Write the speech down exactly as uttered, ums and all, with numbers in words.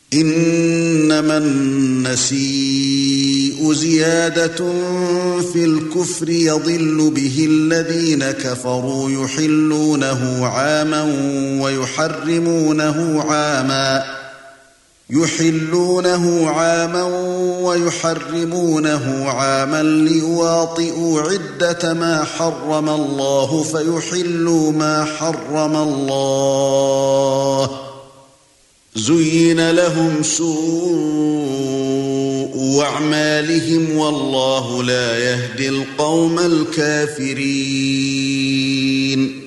إنما النسيء زيادة في الكفر يضل به الذين كفروا يحلونه عاما ويحرمونه عاما يحلونه عاما ويحرمونه عاما ليواطئوا عدة ما حرم الله فيحلوا ما حرم الله زين لهم سوء أعمالهم والله لا يهدي القوم الكافرين